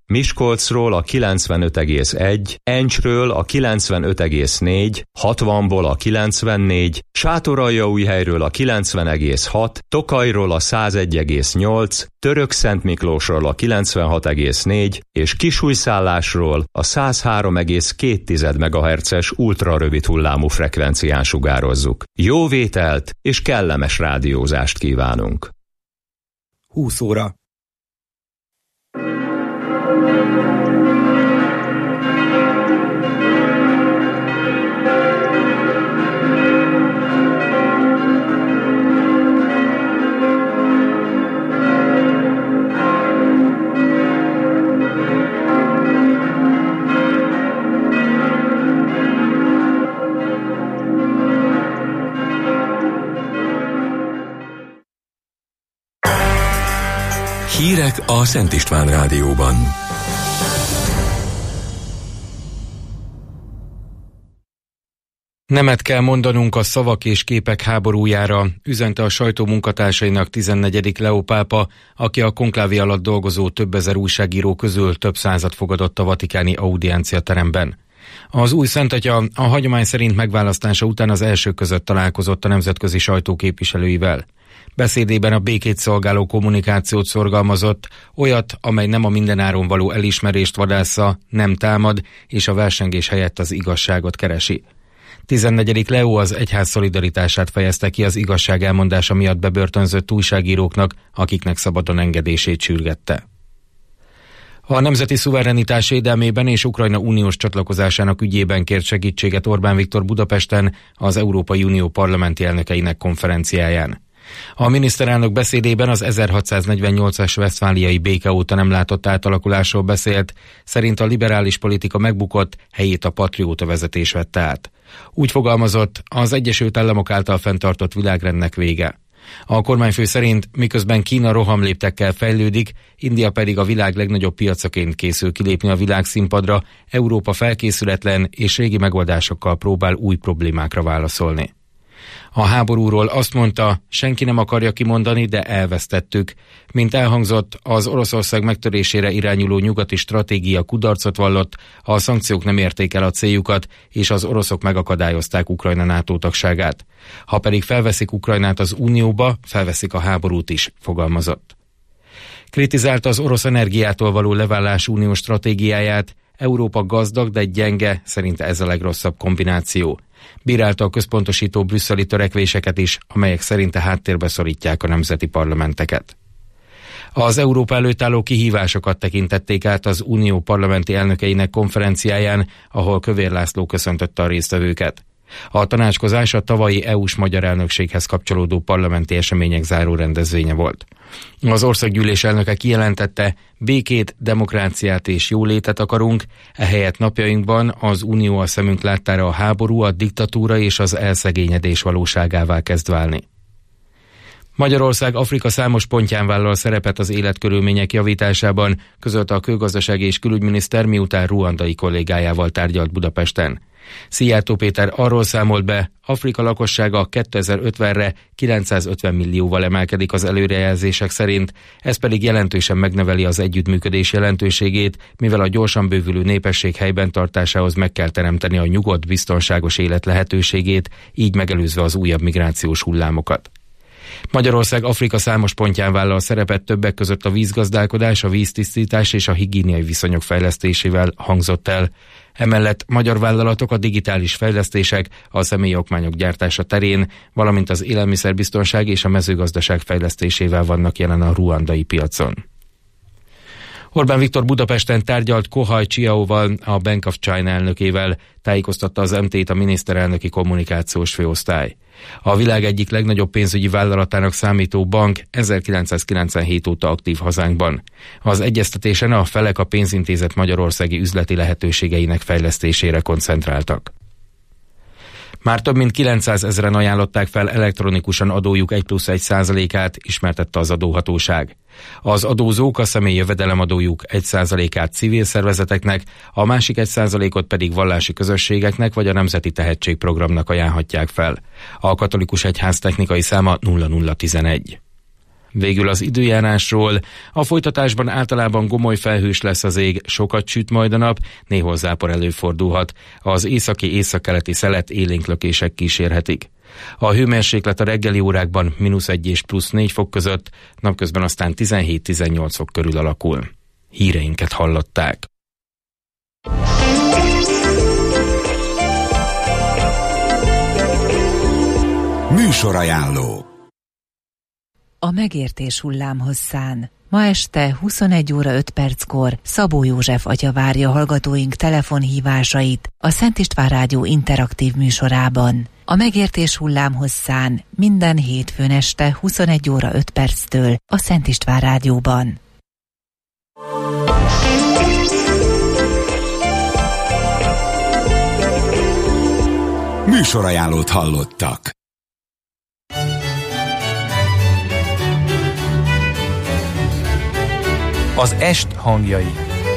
Miskolcról a 95,1, Encsről a 95,4, 60-ból a 94, Sátoraljaújhelyről a 90,6, Tokajról a 101,8, Törökszentmiklósról a 96,4 és Kisújszállásról a 103,2 MHz-es ultrarövid hullámú frekvencián sugározzuk. Jó vételt és kellemes rádiózást kívánunk! 20 óra. Hírek a Szent István Rádióban. Nemet kell mondanunk a szavak és képek háborújára, üzente a sajtó munkatársainak 14. Leó pápa, aki a konklávé alatt dolgozó több ezer újságíró közül több százat fogadott a vatikáni audiencia teremben. Az új szentatya a hagyomány szerint megválasztása után az elsők között találkozott a nemzetközi sajtó képviselőivel. Beszédében a békét szolgáló kommunikációt szorgalmazott, olyat, amely nem a mindenáron való elismerést vadásza, nem támad, és a versengés helyett az igazságot keresi. 14. Leó az egyház szolidaritását fejezte ki az igazság elmondása miatt bebörtönzött újságíróknak, akiknek szabadon engedését sürgette. A nemzeti szuverenitás védelmében és Ukrajna uniós csatlakozásának ügyében kért segítséget Orbán Viktor Budapesten az Európai Unió parlamenti elnökeinek konferenciáján. A miniszterelnök beszédében az 1648-as vesztfáliai béke óta nem látott átalakulásról beszélt, szerint a liberális politika megbukott, helyét a patrióta vezetés vette át. Úgy fogalmazott, az Egyesült Államok által fenntartott világrendnek vége. A kormányfő szerint, miközben Kína rohamléptekkel fejlődik, India pedig a világ legnagyobb piacaként készül kilépni a világszínpadra, Európa felkészületlen és régi megoldásokkal próbál új problémákra válaszolni. A háborúról azt mondta, senki nem akarja kimondani, de elvesztettük. Mint elhangzott, az Oroszország megtörésére irányuló nyugati stratégia kudarcot vallott, a szankciók nem érték el a céljukat, és az oroszok megakadályozták Ukrajna NATO tagságát. Ha pedig felveszik Ukrajnát az Unióba, felveszik a háborút is, fogalmazott. Kritizálta az orosz energiától való leválás uniós stratégiáját, Európa gazdag, de gyenge, szerinte ez a legrosszabb kombináció. Bírálta a központosító brüsszeli törekvéseket is, amelyek szerinte háttérbe szorítják a nemzeti parlamenteket. Az Európa előtt álló kihívásokat tekintették át az Unió parlamenti elnökeinek konferenciáján, ahol Kövér László köszöntötte a résztvevőket. A tanácskozás a tavalyi EU-s magyar elnökséghez kapcsolódó parlamenti események záró rendezvénye volt. Az országgyűlés elnöke kijelentette, békét, demokráciát és jólétet akarunk, ehelyett napjainkban az Unió a szemünk láttára a háború, a diktatúra és az elszegényedés valóságává kezd válni. Magyarország Afrika számos pontján vállal szerepet az életkörülmények javításában, közölte a külgazdasági és külügyminiszter, miután ruandai kollégájával tárgyalt Budapesten. Szijjártó Péter arról számolt be, Afrika lakossága 2050-re 950 millióval emelkedik az előrejelzések szerint, ez pedig jelentősen megnöveli az együttműködés jelentőségét, mivel a gyorsan bővülő népesség helyben tartásához meg kell teremteni a nyugodt, biztonságos élet lehetőségét, így megelőzve az újabb migrációs hullámokat. Magyarország Afrika számos pontján vállal szerepet, többek között a vízgazdálkodás, a víztisztítás és a higiéniai viszonyok fejlesztésével, hangzott el. Emellett magyar vállalatok a digitális fejlesztések, a személyi okmányok gyártása terén, valamint az élelmiszerbiztonság és a mezőgazdaság fejlesztésével vannak jelen a ruandai piacon. Orbán Viktor Budapesten tárgyalt Kohaj Csiaóval, a Bank of China elnökével, tájékoztatta az MT-t a miniszterelnöki kommunikációs főosztály. A világ egyik legnagyobb pénzügyi vállalatának számító bank 1997 óta aktív hazánkban. Az egyeztetésen a felek a pénzintézet magyarországi üzleti lehetőségeinek fejlesztésére koncentráltak. Már több mint 900 000-en ajánlották fel elektronikusan adójuk 1+1%-át, ismertette az adóhatóság. Az adózók a személyi jövedelemadójuk 1%-át civil szervezeteknek, a másik 1%-ot pedig vallási közösségeknek vagy a Nemzeti Tehetségprogramnak ajánlhatják fel. A katolikus egyház technikai száma 0011. Végül az időjárásról. A folytatásban általában gomoly felhős lesz az ég, sokat süt majd a nap, néhol zápor előfordulhat. Az északi-északkeleti szelet élénklökések kísérhetik. A hőmérséklet a reggeli órákban -1 és +4 fok között, napközben aztán 17-18 fok körül alakul. Híreinket hallották. Műsorajánló. A megértés hullámhosszán. Ma este 21 óra 5 perckor Szabó József atya várja hallgatóink telefonhívásait a Szent István Rádió interaktív műsorában. A megértés hullámhosszán minden hétfőn este 21 óra 5 perctől a Szent István Rádióban. Műsorajánlót hallottak. Az est hangjai.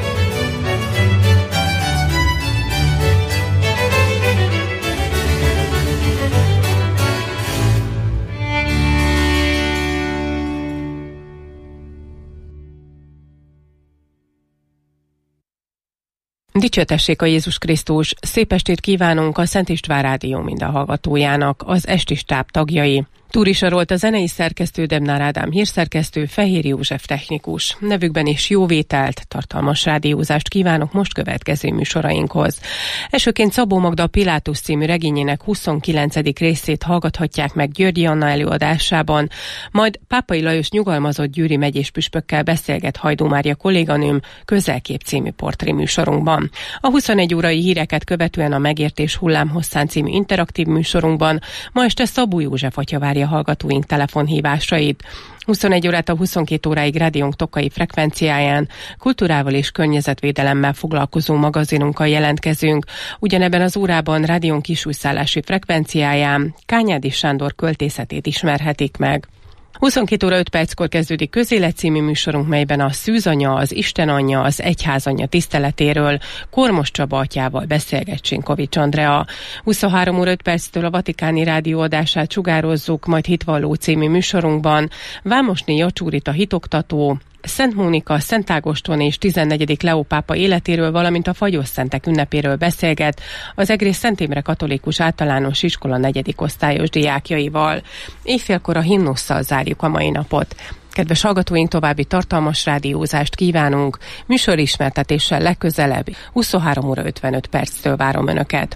Dicsőtessék a Jézus Krisztus! Szép estét kívánunk a Szent István Rádió minden hallgatójának, az esti stáb tagjai. Túri Sarolt a zenei szerkesztő, Demnár Ádám hírszerkesztő, Fehér József technikus. Nevükben is jó vételt, tartalmas rádiózást kívánok most következő műsorainkhoz. Elsőként Szabó Magda Pilátus című regényének 29. részét hallgathatják meg Györgyi Anna előadásában, majd Pápai Lajos nyugalmazott győri megyés püspökkel beszélget Hajdú Mária kolléganőm Közelkép című portré műsorunkban. A 21 órai híreket követően a Megértés hullámhosszán című interaktív műsorunkban ma este Szabó József atya várja hallgatóink telefonhívásait. 21 órától 22 óráig rádiónk Tokai frekvenciáján kultúrával és környezetvédelemmel foglalkozó magazinunkkal jelentkezünk. Ugyanebben az órában rádiónk kisújszállási frekvenciáján Kányádi Sándor költészetét ismerhetik meg. 22 óra 5 perckor kezdődik Közélet című műsorunk, melyben a szűzanya, az istenanyja, az egyházanyja tiszteletéről Kormos Csaba atyával beszélget Sinkovics Andrea. 23 óra 5 perctől a Vatikáni Rádió adását sugározzuk, majd Hitvalló című műsorunkban Vámosné Jacsúrit a hitoktató, Szent Mónika, Szent Ágoston és 14. Leó pápa életéről, valamint a Fagyosszentek ünnepéről beszélget az Egrész Szent Imre Katolikus Általános Iskola 4. osztályos diákjaival. Éjfélkor a himnusszal zárjuk a mai napot. Kedves hallgatóink, további tartalmas rádiózást kívánunk. Műsorismertetéssel legközelebb 23 óra 55 perctől várom Önöket.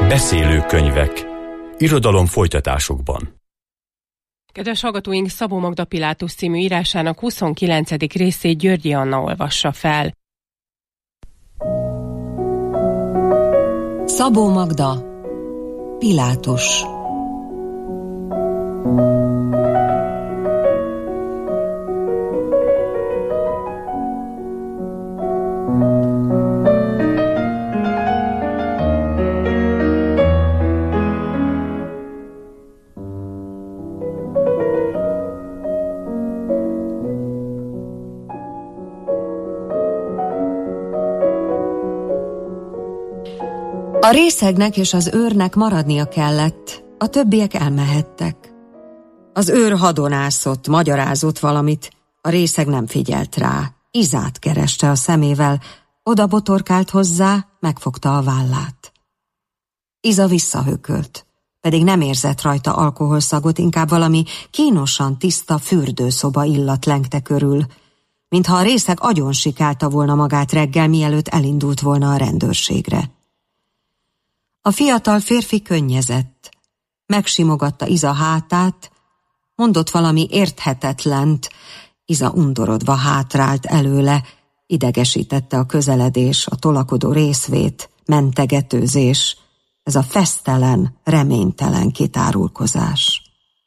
Beszélő könyvek. Irodalom folytatásokban. Kedves hallgatóink, Szabó Magda Pilátus című írásának 29. részét Györgyi Anna olvassa fel. Szabó Magda Pilátus. A részegnek és az őrnek maradnia kellett, a többiek elmehettek. Az őr hadonászott, magyarázott valamit, a részeg nem figyelt rá. Izát kereste a szemével, oda botorkált hozzá, megfogta a vállát. Iza visszahökölt, pedig nem érzett rajta alkoholszagot, inkább valami kínosan tiszta fürdőszoba illat lengte körül, mintha a részeg agyonsikálta volna magát reggel, mielőtt elindult volna a rendőrségre. A fiatal férfi könnyezett, megsimogatta Iza hátát, mondott valami érthetetlent, Iza undorodva hátrált előle, idegesítette a közeledés, a tolakodó részvét, mentegetőzés, ez a fesztelen, reménytelen kitárulkozás.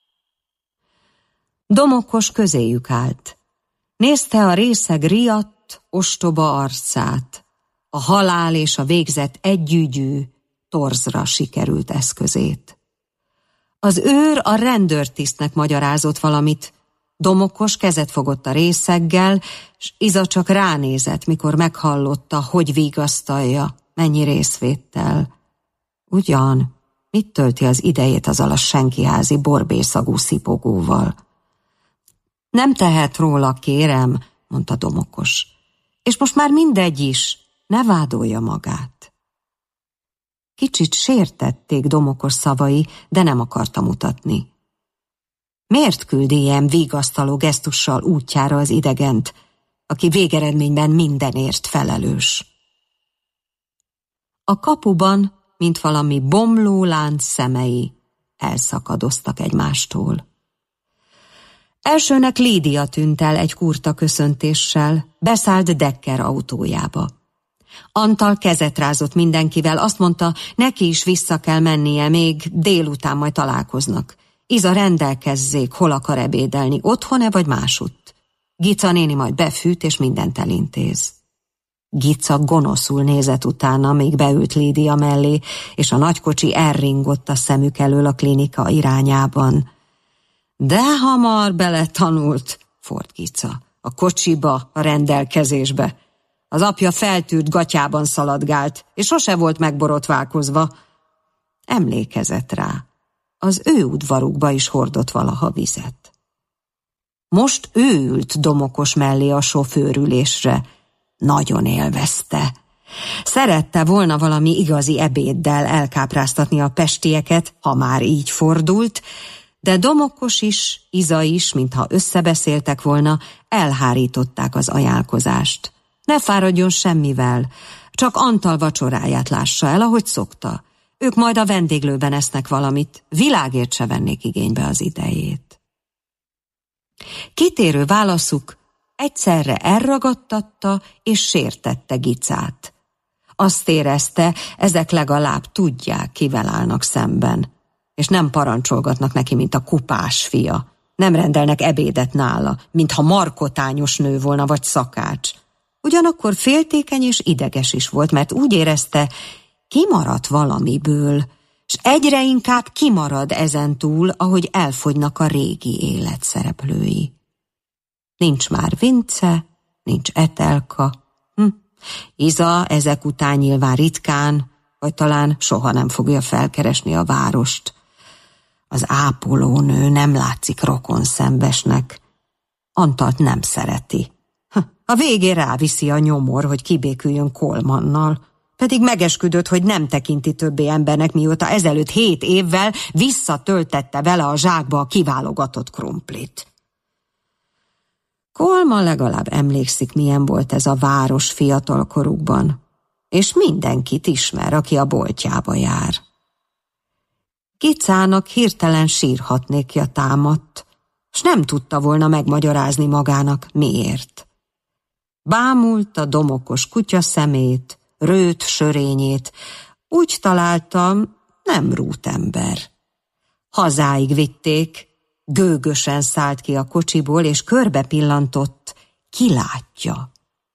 Domokos közéjük állt. Nézte a részeg riadt, ostoba arcát, a halál és a végzet együgyű, torzra sikerült eszközét. Az őr a rendőrtisztnek magyarázott valamit, Domokos kezet fogott a részeggel, s Iza csak ránézett, mikor meghallotta, hogy vigasztalja, mennyi részvéttel. Ugyan, mit tölti az idejét azzal a senkiházi borbészagú szipogóval? Nem tehet róla, kérem, mondta Domokos. És most már mindegy is, ne vádolja magát. Kicsit sértették Domokos szavai, de nem akarta mutatni. Miért küldi ilyen vigasztaló gesztussal útjára az idegent, aki végeredményben mindenért felelős? A kapuban, mint valami bomló lánc szemei, elszakadoztak egymástól. Elsőnek Lídia tűnt el egy kurta köszöntéssel, beszállt Dekker autójába. Antal kezet rázott mindenkivel, azt mondta, neki is vissza kell mennie, még délután majd találkoznak. Iza rendelkezzék, hol akar ebédelni, otthon-e vagy másutt. Gica néni majd befűt, és mindent elintéz. Gica gonoszul nézett utána, még beült Lídia mellé, és a nagykocsi elringott a szemük elől a klinika irányában. De hamar beletanult, ford Gica, a kocsiba, a rendelkezésbe. Az apja feltűrt gatyában szaladgált, és sose volt megborotválkozva. Emlékezett rá, az ő udvarukba is hordott valaha vizet. Most ő ült Domokos mellé a sofőrülésre. Nagyon élvezte. Szerette volna valami igazi ebéddel elkápráztatni a pestieket, ha már így fordult, de Domokos is, Iza is, mintha összebeszéltek volna, elhárították az ajánlkozást. Ne fáradjon semmivel, csak Antal vacsoráját lássa el, ahogy szokta. Ők majd a vendéglőben esznek valamit, világért se vennék igénybe az idejét. Kitérő válaszuk egyszerre elragadtatta és sértette Gicát. Azt érezte, ezek legalább tudják, kivel állnak szemben, és nem parancsolgatnak neki, mint a kupás fia. Nem rendelnek ebédet nála, mintha markotányos nő volna, vagy szakács. Ugyanakkor féltékeny és ideges is volt, mert úgy érezte, kimaradt valamiből, s egyre inkább kimarad ezentúl, ahogy elfogynak a régi élet szereplői. Nincs már Vince, nincs Etelka. Iza ezek után nyilván ritkán, vagy talán soha nem fogja felkeresni a várost. Az ápolónő nem látszik rokonszembesnek. Antalt nem szereti. A végén ráviszi a nyomor, hogy kibéküljön Kolmannal, pedig megesküdött, hogy nem tekinti többé embernek, mióta ezelőtt 7 évvel visszatöltette vele a zsákba a kiválogatott krumplit. Kolman legalább emlékszik, milyen volt ez a város fiatalkorukban, és mindenkit ismer, aki a boltjába jár. Kicának hirtelen sírhatnékja támadt, s nem tudta volna megmagyarázni magának, miért. Bámulta domokos kutya szemét, rőt sörényét, úgy találtam, nem rútember. Hazáig vitték, gőgösen szállt ki a kocsiból, és körbe pillantott, ki látja.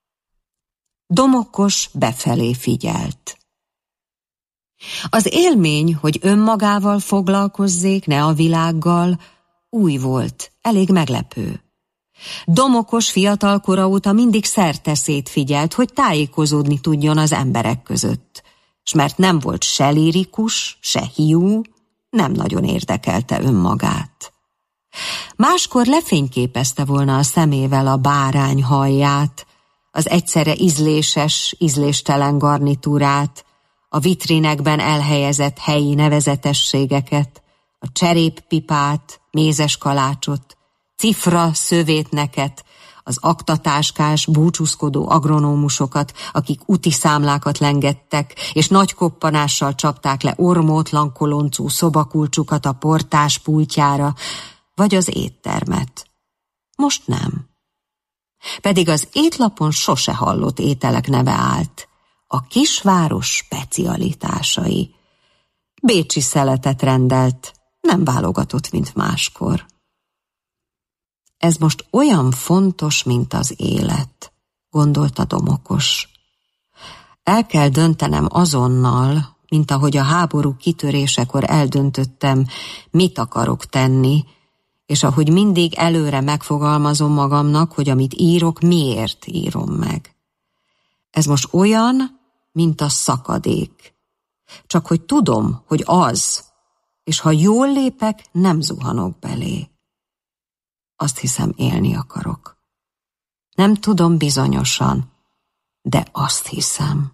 Domokos befelé figyelt. Az élmény, hogy önmagával foglalkozzék, ne a világgal, új volt, elég meglepő. Domokos fiatalkora óta mindig szerteszét figyelt, hogy tájékozódni tudjon az emberek között, s mert nem volt se lirikus, se hiú, nem nagyon érdekelte önmagát. Máskor lefényképezte volna a szemével a bárány hajját, az egyszerre ízléses, ízléstelen garnitúrát, a vitrinekben elhelyezett helyi nevezetességeket, a cseréppipát, mézes kalácsot, cifra szövétneket, az aktatáskás, búcsúzkodó agronómusokat, akik úti számlákat lengettek, és nagy koppanással csapták le ormótlan koloncú szobakulcsukat a portás pultjára, vagy az éttermet. Most nem. Pedig az étlapon sose hallott ételek neve állt. A kisváros specialitásai. Bécsi szeletet rendelt, nem válogatott, mint máskor. Ez most olyan fontos, mint az élet, gondolta Domokos. El kell döntenem azonnal, mint ahogy a háború kitörésekor eldöntöttem, mit akarok tenni, és ahogy mindig előre megfogalmazom magamnak, hogy amit írok, miért írom meg. Ez most olyan, mint a szakadék. Csak hogy tudom, hogy az, és ha jól lépek, nem zuhanok belé. Azt hiszem, élni akarok. Nem tudom bizonyosan, de azt hiszem.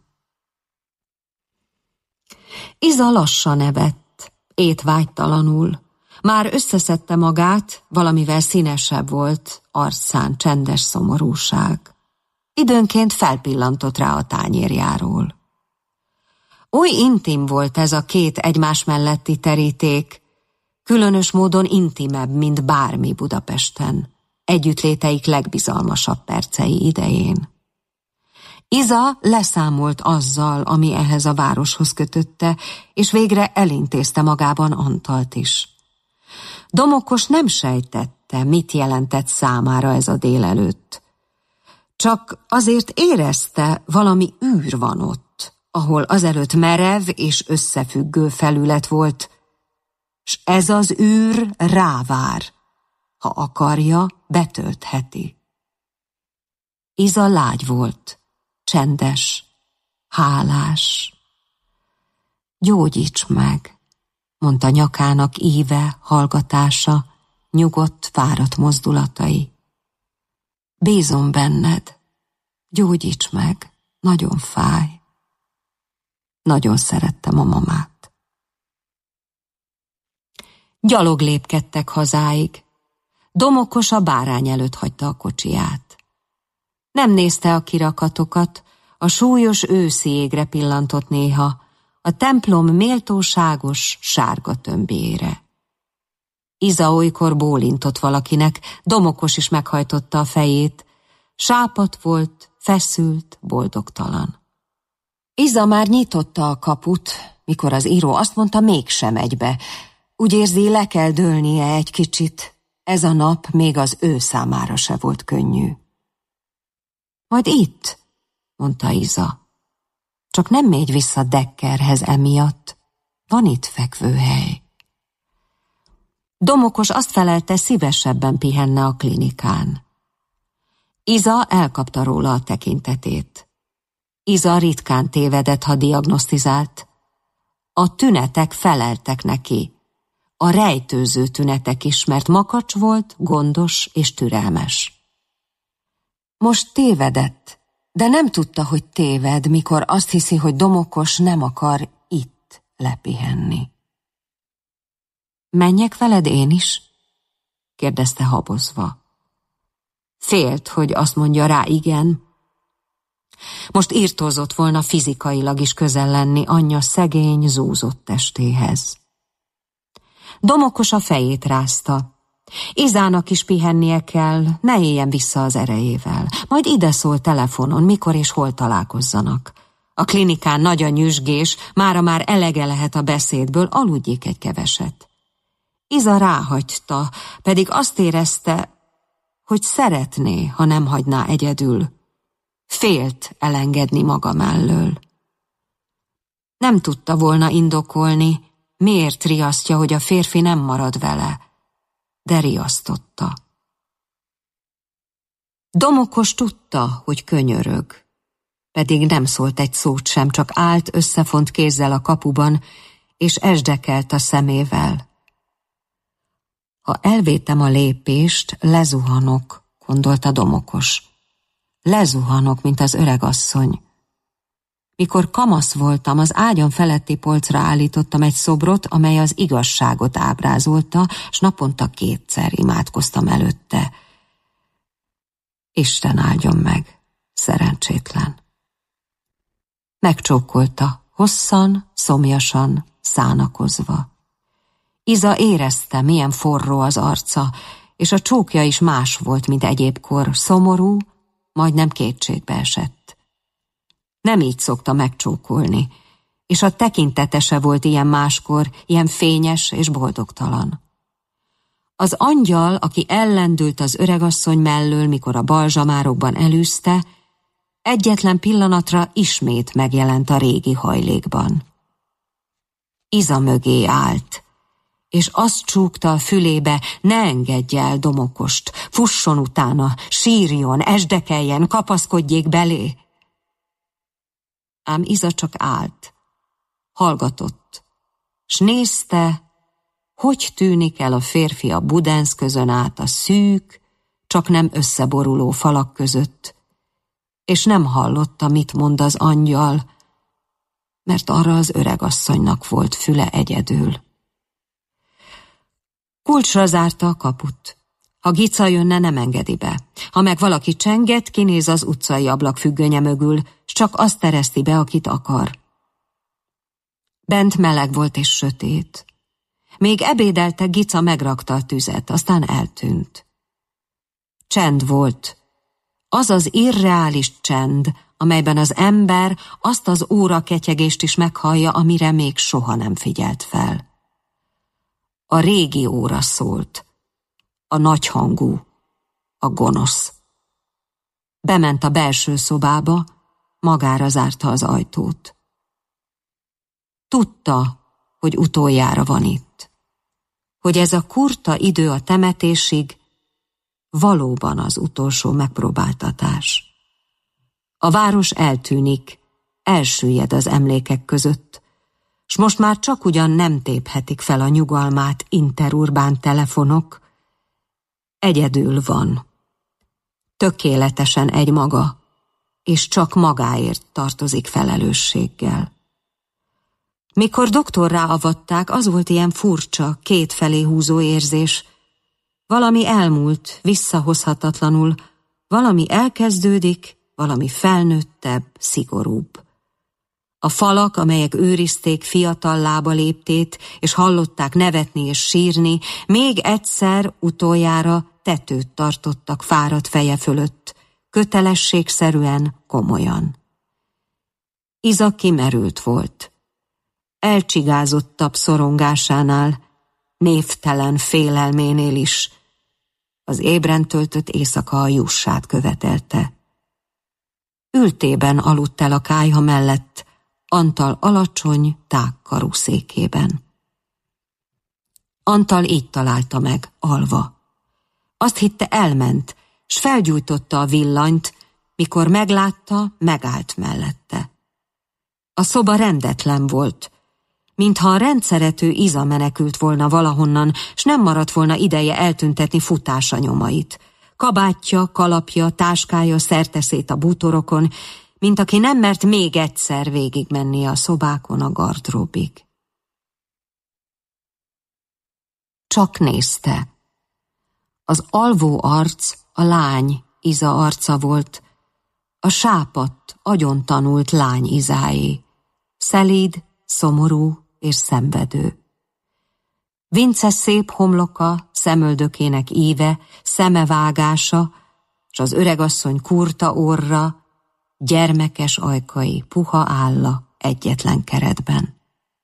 Iza lassan evett, étvágytalanul. Már összeszedte magát, valamivel színesebb volt, arcán csendes szomorúság. Időnként felpillantott rá a tányérjáról. Oly intim volt ez a két egymás melletti teríték, különös módon intimebb, mint bármi Budapesten, együttléteik legbizalmasabb percei idején. Iza leszámolt azzal, ami ehhez a városhoz kötötte, és végre elintézte magában Antalt is. Domokos nem sejtette, mit jelentett számára ez a délelőtt. Csak azért érezte, valami űr van ott, ahol azelőtt merev és összefüggő felület volt, s ez az űr rávár, ha akarja, betöltheti. Iza lágy volt, csendes, hálás. Gyógyíts meg, mondta nyakának íve, hallgatása, nyugodt, fáradt mozdulatai. Bízom benned, gyógyíts meg, nagyon fáj. Nagyon szerettem a mamát. Gyalog lépkedtek hazáig. Domokos a bárány előtt hagyta a kocsiját. Nem nézte a kirakatokat, a súlyos őszi égre pillantott néha, a templom méltóságos sárga tömbjére. Iza olykor bólintott valakinek, Domokos is meghajtotta a fejét. Sápadt volt, feszült, boldogtalan. Iza már nyitotta a kaput, mikor az író azt mondta, mégsem megy be. Úgy érzi, le kell dőlnie egy kicsit. Ez a nap még az ő számára se volt könnyű. Majd itt, mondta Iza. Csak nem megy vissza Dekkerhez emiatt. Van itt fekvőhely. Domokos azt felelte, szívesebben pihenne a klinikán. Iza elkapta róla a tekintetét. Iza ritkán tévedett, ha diagnosztizált. A tünetek feleltek neki. A rejtőző tünetek is, mert makacs volt, gondos és türelmes. Most tévedett, de nem tudta, hogy téved, mikor azt hiszi, hogy Domokos nem akar itt lepihenni. Menjek veled én is? kérdezte habozva. Félt, hogy azt mondja rá igen. Most irtózott volna fizikailag is közel lenni anyja szegény, zúzott testéhez. Domokos a fejét rázta. Izának is pihennie kell, ne éljen vissza az erejével. Majd ide szól telefonon, mikor és hol találkozzanak. A klinikán nagy a nyüzsgés, mára már elege lehet a beszédből, aludjék egy keveset. Iza ráhagyta, pedig azt érezte, hogy szeretné, ha nem hagyná egyedül. Félt elengedni maga mellől. Nem tudta volna indokolni, miért riasztja, hogy a férfi nem marad vele, de riasztotta. Domokos tudta, hogy könyörög, pedig nem szólt egy szót sem, csak állt összefont kézzel a kapuban, és esdekelt a szemével. Ha elvétem a lépést, lezuhanok, gondolta Domokos. Lezuhanok, mint az öregasszony. Mikor kamasz voltam, az ágyam feletti polcra állítottam egy szobrot, amely az igazságot ábrázolta, s naponta 2-szer imádkoztam előtte. Isten áldjon meg, szerencsétlen. Megcsókolta, hosszan, szomjasan, szánakozva. Iza érezte, milyen forró az arca, és a csókja is más volt, mint egyébkor, szomorú, majdnem kétségbe esett. Nem így szokta megcsókolni, és a tekintete se volt ilyen máskor, ilyen fényes és boldogtalan. Az angyal, aki ellendült az öregasszony mellől, mikor a balzsamárokban elűzte, egyetlen pillanatra ismét megjelent a régi hajlékban. Iza mögé állt, és azt csúgta a fülébe, ne engedje el Domokost, fusson utána, sírjon, esdekeljen, kapaszkodjék belé. Ám Iza csak állt, hallgatott, s nézte, hogy tűnik el a férfi a budenszközön át a szűk, csak nem összeboruló falak között, és nem hallotta, mit mond az angyal, mert arra az öregasszonynak volt füle egyedül. Kulcsra zárta a kaput. Ha Gica jönne, nem engedi be. Ha meg valaki csenget, kinéz az utcai ablak függönye mögül, s csak azt tereszti be, akit akar. Bent meleg volt és sötét. Még ebédelte, Gica megrakta a tüzet, aztán eltűnt. Csend volt. Az az irreális csend, amelyben az ember azt az óraketyegést is meghallja, amire még soha nem figyelt fel. A régi óra szólt, a nagyhangú, a gonosz. Bement a belső szobába, magára zárta az ajtót. Tudta, hogy utoljára van itt, hogy ez a kurta idő a temetésig valóban az utolsó megpróbáltatás. A város eltűnik, elsüllyed az emlékek között, s most már csak ugyan nem téphetik fel a nyugalmát interurbán telefonok, egyedül van, tökéletesen egymaga, és csak magáért tartozik felelősséggel. Mikor doktorrá avatták, az volt ilyen furcsa, kétfelé húzó érzés. Valami elmúlt, visszahozhatatlanul, valami elkezdődik, valami felnőttebb, szigorúbb. A falak, amelyek őrizték fiatal lábaléptét, és hallották nevetni és sírni, még egyszer utoljára tetőt tartottak fáradt feje fölött, kötelességszerűen, komolyan. Iza kimerült volt. Elcsigázottabb szorongásánál, névtelen félelménél is, az ébren töltött éjszaka a jussát követelte. Ültében aludt el a kályha mellett, Antal alacsony, tágkarú székében. Antal így találta meg, alva. Azt hitte, elment, s felgyújtotta a villanyt, mikor meglátta, megállt mellette. A szoba rendetlen volt, mintha a rendszerető Iza menekült volna valahonnan, s nem maradt volna ideje eltüntetni futása nyomait. Kabátja, kalapja, táskája szerteszét a bútorokon, mint aki nem mert még egyszer végigmennie a szobákon a gardróbig. Csak nézte. Az alvó arc a lány Iza arca volt, a sápadt, agyontanult lány Izáé, szelíd, szomorú és szenvedő. Vince szép homloka, szemöldökének íve, szemevágása, s az öregasszony kurta orra, gyermekes ajkai, puha álla egyetlen keretben.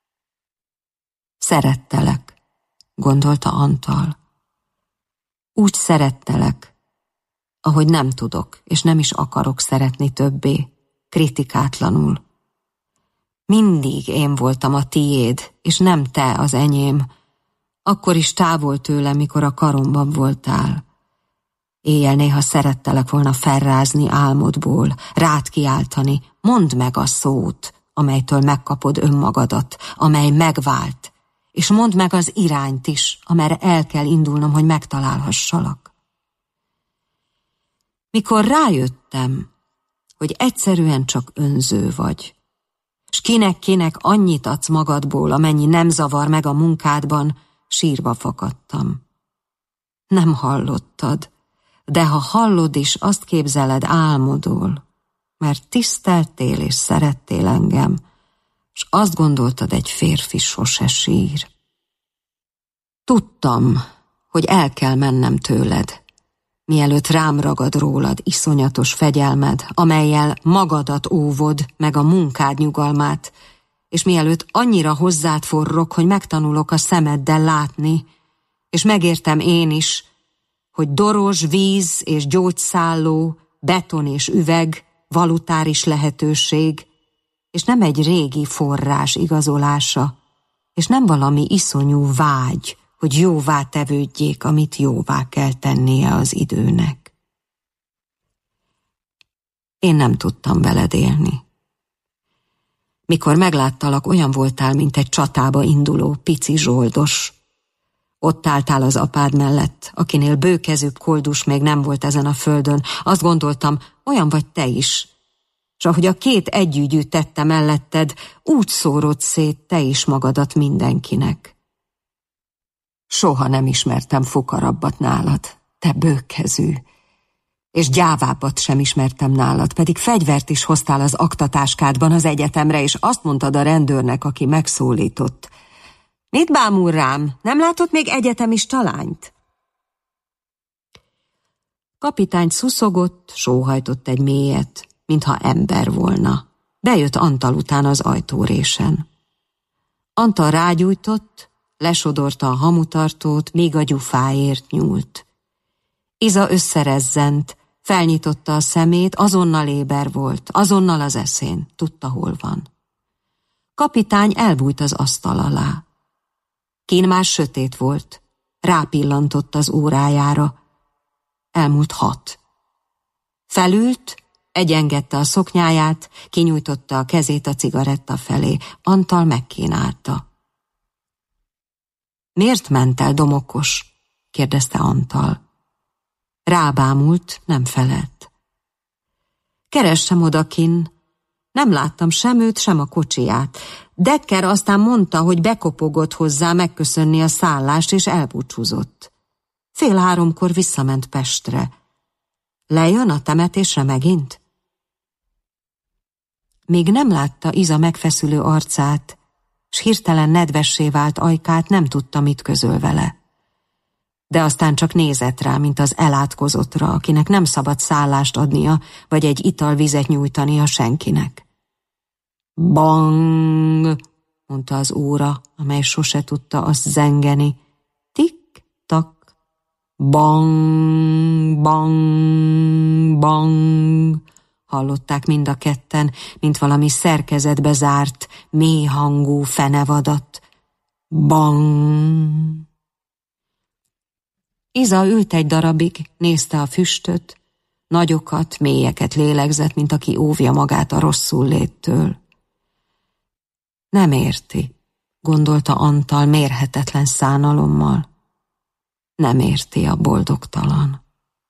Szerettelek, gondolta Antal. Úgy szerettelek, ahogy nem tudok, és nem is akarok szeretni többé, kritikátlanul. Mindig én voltam a tiéd, és nem te az enyém, akkor is távol tőlem, mikor a karomban voltál. Éjjel néha szerettelek volna felrázni álmodból, rád kiáltani, mondd meg a szót, amelytől megkapod önmagadat, amely megvált, és mondd meg az irányt is, amerre el kell indulnom, hogy megtalálhassalak. Mikor rájöttem, hogy egyszerűen csak önző vagy, s kinek annyit adsz magadból, amennyi nem zavar meg a munkádban, sírva fakadtam. Nem hallottad, de ha hallod is, azt képzeled, álmodol, mert tiszteltél és szerettél engem, s azt gondoltad, egy férfi sose sír. Tudtam, hogy el kell mennem tőled, mielőtt rám ragad rólad iszonyatos fegyelmed, amellyel magadat óvod, meg a munkád nyugalmát, és mielőtt annyira hozzád forrok, hogy megtanulok a szemeddel látni, és megértem én is, hogy doros, víz és gyógyszálló, beton és üveg, valutáris lehetőség, és nem egy régi forrás igazolása, és nem valami iszonyú vágy, hogy jóvá tevődjék, amit jóvá kell tennie az időnek. Én nem tudtam veled élni. Mikor megláttalak, olyan voltál, mint egy csatába induló pici zsoldos. Ott álltál az apád mellett, akinél bőkezűbb koldus még nem volt ezen a földön. Azt gondoltam, olyan vagy te is. S ahogy a két együgyű tette melletted, úgy szórod szét te is magadat mindenkinek. Soha nem ismertem fukarabbat nálad, te bőkezű, és gyávábbat sem ismertem nálad, pedig fegyvert is hoztál az aktatáskádban az egyetemre, és azt mondtad a rendőrnek, aki megszólított. Mit bámul rám? Nem látott még egyetemista lányt? Kapitány szuszogott, sóhajtott egy mélyet, mintha ember volna. Bejött Antal után az ajtórésen. Antal rágyújtott, lesodorta a hamutartót, míg a gyufáért nyúlt. Iza összerezzent, felnyitotta a szemét, azonnal éber volt, azonnal az eszén, tudta, hol van. Kapitány elbújt az asztal alá. Kín már sötét volt, rápillantott az órájára. Elmúlt 6. Felült, egyengedte a szoknyáját, kinyújtotta a kezét a cigaretta felé. Antal megkínálta. Miért ment el, domokos? Kérdezte Antal. Rábámult, nem felelt. Keressem odakin. Nem láttam sem őt, sem a kocsiját. Decker aztán mondta, hogy bekopogott hozzá megköszönni a szállást, és elbúcsúzott. 2:30 visszament Pestre. Lejön a temetésre megint? Még nem látta Iza megfeszülő arcát, s hirtelen nedvessé vált ajkát, nem tudta, mit közöl vele. De aztán csak nézett rá, mint az elátkozottra, akinek nem szabad szállást adnia, vagy egy italvizet nyújtania senkinek. Bang, mondta az óra, amely sose tudta azt zengeni. Tik-tak, bang, bang, bang. Hallották mind a ketten, mint valami szerkezetbe zárt, mély hangú fenevadat. Bang. Iza ült egy darabig, nézte a füstöt, nagyokat, mélyeket lélegzett, mint aki óvja magát a rosszul léttől. Nem érti, gondolta Antal mérhetetlen szánalommal. Nem érti a boldogtalan.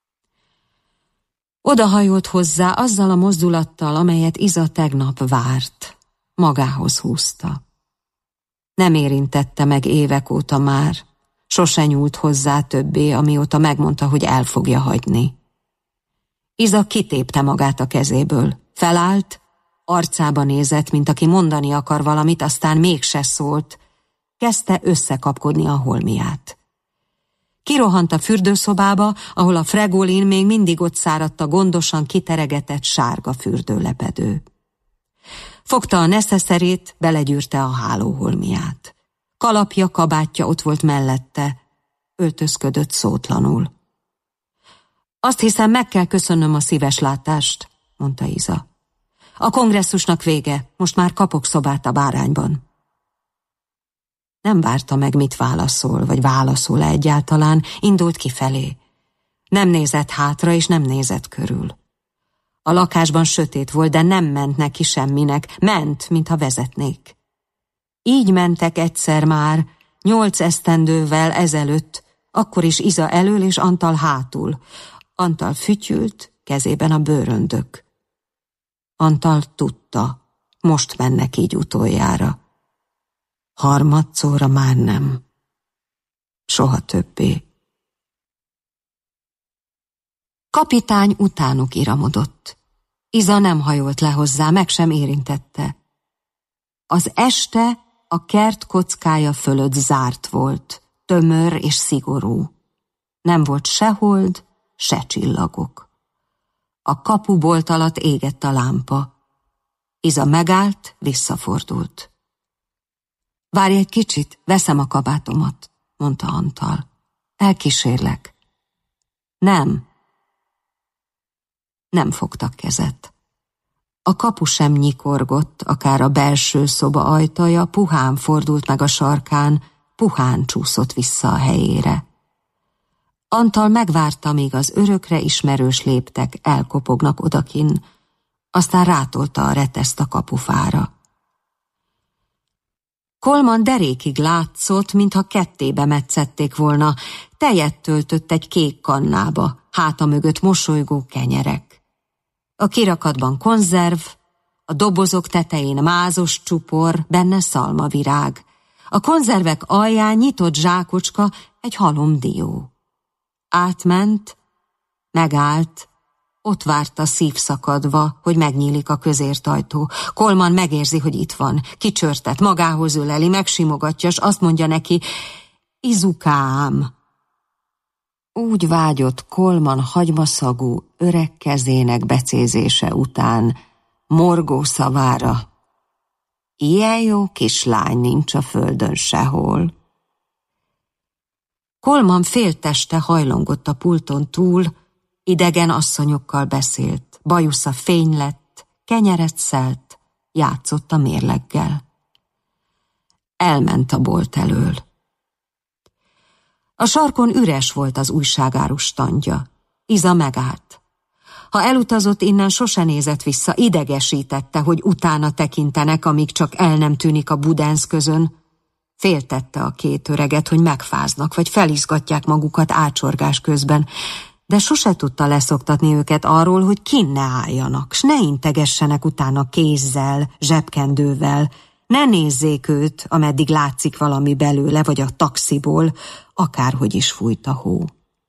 Odahajolt hozzá azzal a mozdulattal, amelyet Iza tegnap várt. Magához húzta. Nem érintette meg évek óta már. Sose nyúlt hozzá többé, amióta megmondta, hogy el fogja hagyni. Iza kitépte magát a kezéből. Felállt, arcába nézett, mint aki mondani akar valamit, aztán mégse szólt. kezdte összekapkodni a holmiát. Kirohant a fürdőszobába, ahol a Fregolin még mindig ott száradt a gondosan kiteregetett sárga fürdőlepedő. Fogta a neszeszerét, belegyűrte a hálóholmiát. Kalapja, kabátja ott volt mellette, öltözködött szótlanul. Azt hiszem, meg kell köszönnöm a szíves látást, mondta Iza. A kongresszusnak vége, most már kapok szobát a Bárányban. Nem várta meg, mit válaszol, vagy válaszol-e egyáltalán, indult kifelé. Nem nézett hátra, és nem nézett körül. A lakásban sötét volt, de nem ment neki semminek, ment, mintha vezetnék. Így mentek egyszer már, 8 esztendővel ezelőtt, akkor is Iza elől és Antal hátul. Antal fütyült, kezében a bőröndök. Antal tudta, most mennek így utoljára. Harmadszorra már nem. Soha többé. Kapitány utánuk iramodott. Iza nem hajolt le hozzá, meg sem érintette. Az este a kert kockája fölött zárt volt, tömör és szigorú. Nem volt se hold, se csillagok. A kapubolt alatt égett a lámpa. Iza megállt, visszafordult. Várj egy kicsit, veszem a kabátomat, mondta Antal. Elkísérlek. Nem. Nem fogtak kezet. A kapu sem nyikorgott, akár a belső szoba ajtaja, puhán fordult meg a sarkán, puhán csúszott vissza a helyére. Antal megvárta, míg az örökre ismerős léptek elkopognak odakin, aztán rátolta a reteszt a kapufára. Coleman derékig látszott, mintha kettébe metszették volna, tejet töltött egy kék kannába, háta mögött mosolygó kenyerek. A kirakatban konzerv, a dobozok tetején mázos csupor, benne szalmavirág. A konzervek alján nyitott zsákocska, egy halomdió. Átment, megállt, ott várta szívszakadva, hogy megnyílik a közért ajtó. Coleman megérzi, hogy itt van. Kicsörtet, magához öleli, megsimogatja, s azt mondja neki, Izukám. Úgy vágyott Coleman hagymaszagú, öreg kezének becézése után morgó szavára. Ilyen jó kislány nincs a földön sehol. Coleman félteste hajlongott a pulton túl, idegen asszonyokkal beszélt, bajusza fény lett, kenyeret szelt, játszott a mérleggel. Elment a bolt elől. A sarkon üres volt az újságárus standja. Iza megállt. Ha elutazott innen, sose nézett vissza, idegesítette, hogy utána tekintenek, amíg csak el nem tűnik a budenszközön. Féltette a két öreget, hogy megfáznak, vagy felizgatják magukat ácsorgás közben, de sose tudta leszoktatni őket arról, hogy kinn ne álljanak, s ne integessenek utána kézzel, zsebkendővel, ne nézzék őt, ameddig látszik valami belőle, vagy a taxiból, akárhogy is fújt a hó.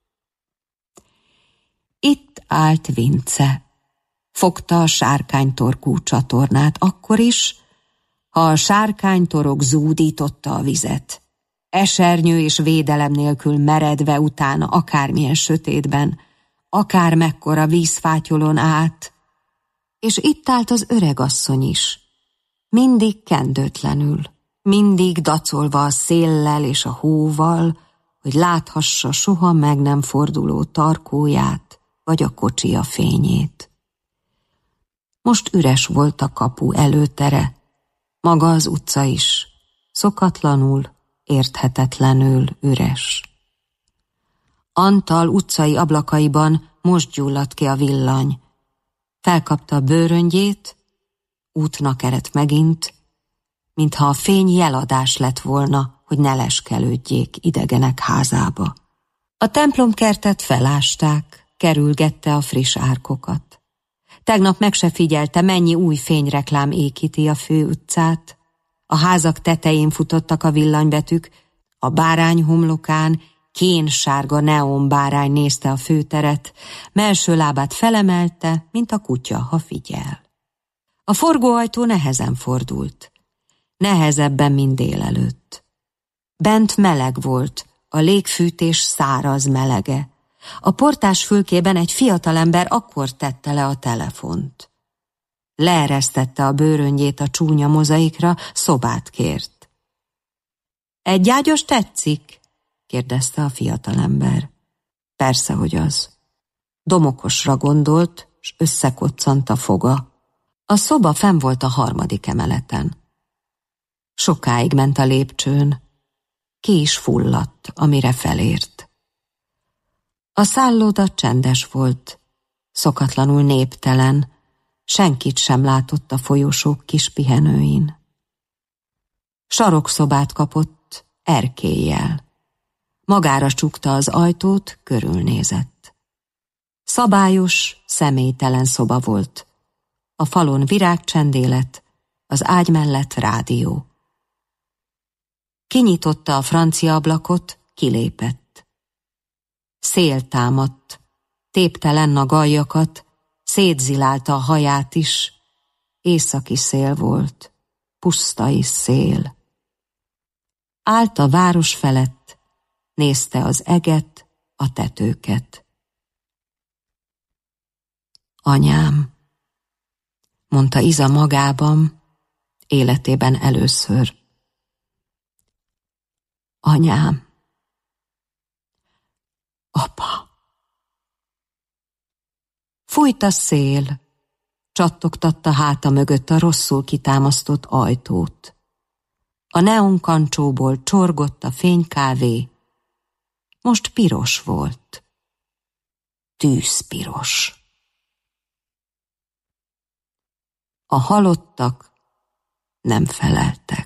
Itt állt Vince. Fogta a sárkánytorkú csatornát akkor is, ha a sárkánytorok zúdította a vizet. Esernyő és védelem nélkül meredve utána akármilyen sötétben, akár mekkora vízfátyolon át, és itt állt az öregasszony is, mindig kendőtlenül, mindig dacolva a széllel és a hóval, hogy láthassa soha meg nem forduló tarkóját, vagy a kocsia fényét. Most üres volt a kapu előtere, maga az utca is, szokatlanul, érthetetlenül üres. Antal utcai ablakaiban most gyulladt ki a villany. Felkapta a bőröngyét, útnak eredt megint, mintha a fény jeladás lett volna, hogy ne leskelődjék idegenek házába. A templomkertet felásták, kerülgette a friss árkokat. Tegnap meg se figyelte, mennyi új fényreklám ékíti a főutcát. A házak tetején futottak a villanybetűk, a bárány homlokán kénsárga neonbárány nézte a főteret, mellső lábát felemelte, mint a kutya, ha figyel. A forgóajtó nehezen fordult. Nehezebben, mint délelőtt. Bent meleg volt, a légfűtés száraz melege. A portás fülkében egy fiatalember akkor tette le a telefont. Leeresztette a bőröngyét a csúnya mozaikra, szobát kért. Egy ágyos tetszik? kérdezte a fiatalember. Persze, hogy az. Domokosra gondolt, s összekoccant a foga. A szoba fenn volt a 3. emeleten. Sokáig ment a lépcsőn. Ki is fulladt, amire felért. A szálloda csendes volt, szokatlanul néptelen, senkit sem látott a folyosók kis pihenőin. Sarokszobát kapott, erkéllyel. Magára csukta az ajtót, körülnézett. Szabályos, személytelen szoba volt. A falon virágcsendélet, az ágy mellett rádió. Kinyitotta a francia ablakot, kilépett. Szél támadt, tépte lenn a gajjakat, szétzilálta a haját is. Északi szél volt, pusztai szél. Állt a város felett, nézte az eget, a tetőket. Anyám, mondta Iza magában, életében először. Anyám. Apa. Fújt a szél, csattogtatta háta mögött a rosszul kitámasztott ajtót. A neonkancsóból csorgott a fénykávé, most piros volt. Tűzpiros. A halottak nem feleltek.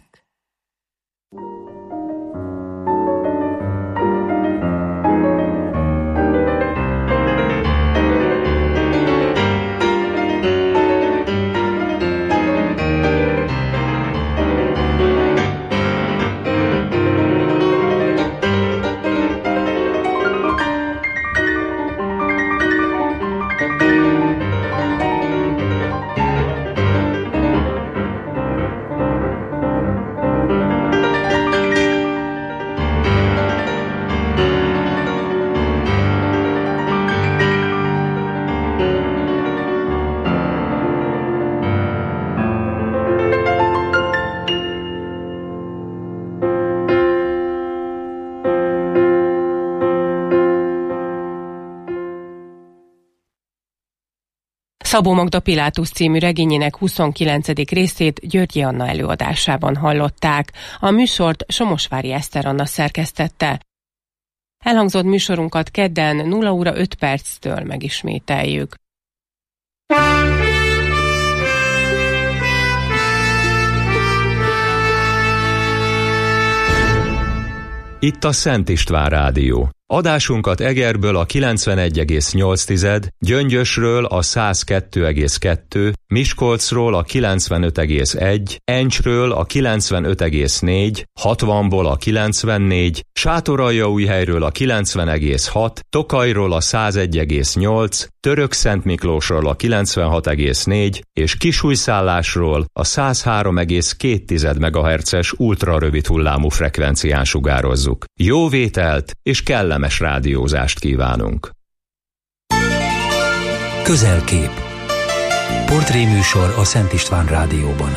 Szabó Magda Pilátus című regényének 29. részét Györgyi Anna előadásában hallották. A műsort Somosvári Eszter Anna szerkesztette. Elhangzott műsorunkat kedden 0 óra 5 perctől megismételjük. Itt a Szent István Rádió. Adásunkat Egerből a 91,8, Gyöngyösről a 102,2, Miskolcról a 95,1, Encsről a 95,4, 60-ból a 94, Sátoraljaújhelyről a 90,6, Tokajról a 101,8, Törökszentmiklósról a 96,4 és Kisújszállásról a 103,2 MHz-es ultrarövid hullámú frekvencián sugározzuk. Jó vételt és kellemes rádiózást kívánunk! Közelkép. Portréműsor a Szent István Rádióban.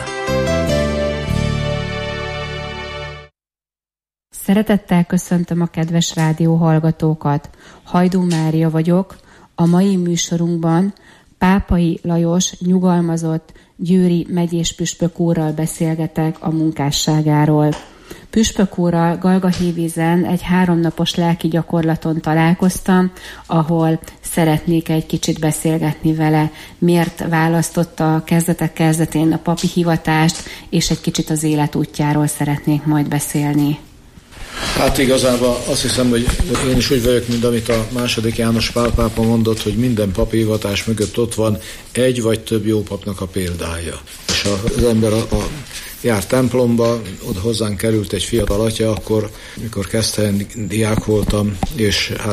Szeretettel köszöntöm a kedves rádióhallgatókat. Hajdú Mária vagyok. A mai műsorunkban Pápai Lajos nyugalmazott győri megyés püspök úrral beszélgetek a munkásságáról. Püspök úrral Galgahévízen egy 3 napos lelki gyakorlaton találkoztam, ahol szeretnék egy kicsit beszélgetni vele, miért választotta a kezdetek kezdetén a papi hivatást, és egy kicsit az életútjáról szeretnék majd beszélni. Hát igazából azt hiszem, hogy én is úgy vagyok, mint amit a II. János Pál pápa mondott, hogy minden papi hivatás mögött ott van egy vagy több jó papnak a példája. És az ember jár templomba, oda hozzánk került egy fiatal atya, akkor, mikor kezdten diák voltam, és hát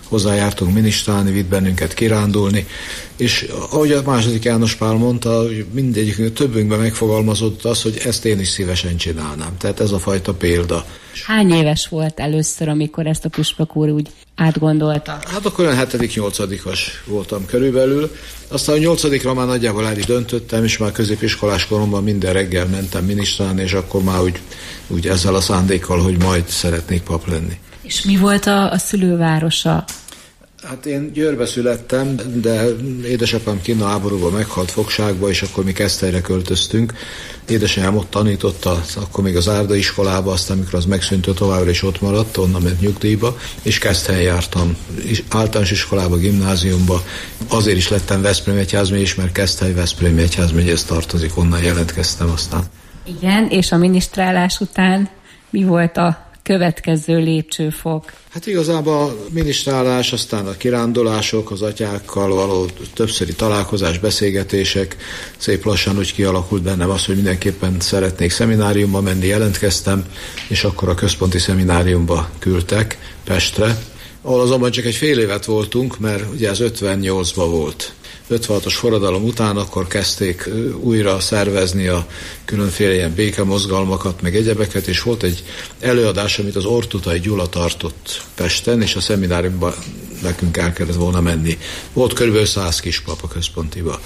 hozzájártunk minisztrálni, vitt bennünket kirándulni, és ahogy a II. János Pál mondta, mindegyikünk, többünkben megfogalmazódott az, hogy ezt én is szívesen csinálnám. Tehát ez a fajta példa. Hány éves volt először, amikor ezt a püspök úr úgy átgondolta? Hát akkor olyan 7.-8-as voltam körülbelül. Aztán a 8-ra már nagyjából el is döntöttem, és már középiskolás koromban minden reggel mentem minisztrálni, és akkor már úgy ezzel a szándékkal, hogy majd szeretnék pap lenni. És mi volt a szülővárosa? Hát én Győrbe születtem, de édesapám kinn a háborúban meghalt fogságba, és akkor mi Keszthelyre költöztünk. Édesanyám ott tanította, akkor még az Árda iskolába, aztán amikor az megszűnt, továbbra is ott maradt, onnan ment nyugdíjba, és Keszthelyen jártam általános iskolába, gimnáziumba. Azért is lettem Veszprém egyházmegyés, mert Keszthely Veszprém egyházmegyéhez tartozik, onnan jelentkeztem aztán. Igen, és a minisztrálás után mi volt a következő lépcsőfok? Hát igazából a minisztrálás, aztán a kirándulások, az atyákkal való többszöri találkozás, beszélgetések, szép lassan úgy kialakult bennem az, hogy mindenképpen szeretnék szemináriumba menni, jelentkeztem, és akkor a központi szemináriumba küldtek Pestre, ahol azonban csak egy fél évet voltunk, mert ugye ez 58-ban volt. 56-os forradalom után akkor kezdték újra szervezni a különféle ilyen békemozgalmakat, meg egyebeket, és volt egy előadás, amit az Ortutai Gyula tartott Pesten, és a szemináriumban nekünk el kellett volna menni. Volt kb. 100 kispap a központiba.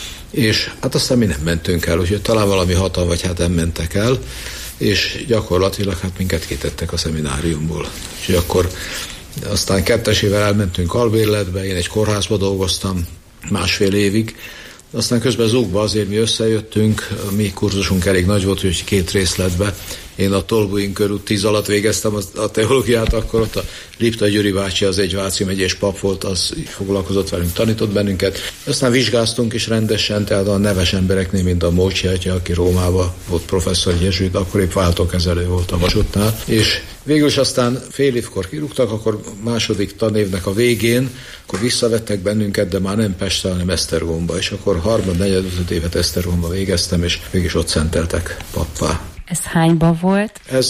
És hát aztán mi nem mentünk el, úgyhogy talán valami 6 vagy 7 mentek el, és gyakorlatilag hát minket kitettek a szemináriumból. Úgyhogy akkor aztán 2-ével elmentünk albérletbe, én egy kórházba dolgoztam, 1,5 évig. Aztán közben Zugba azért mi összejöttünk, a mi kurzusunk elég nagy volt, hogy 2 részletbe. Én a Tolbuin körút 10 alatt végeztem a teológiát, akkor ott a Liptai Gyuri bácsi, az egy Váci megyés pap volt, az foglalkozott velünk, tanított bennünket. Aztán vizsgáztunk is rendesen, tehát a neves embereknél, mint a Mócsi atya, aki Rómában volt professzor, jezsuit, akkor épp váltókezelő volt a vasútnál. És végül is aztán fél évkor kirúgtak, akkor második tanévnek a végén, akkor visszavettek bennünket, de már nem Pestre, hanem Esztergomba, és akkor 3., 4., 5. évet Esztergomba végeztem, és végig ott szenteltek pappá. Ez hányban volt? Ez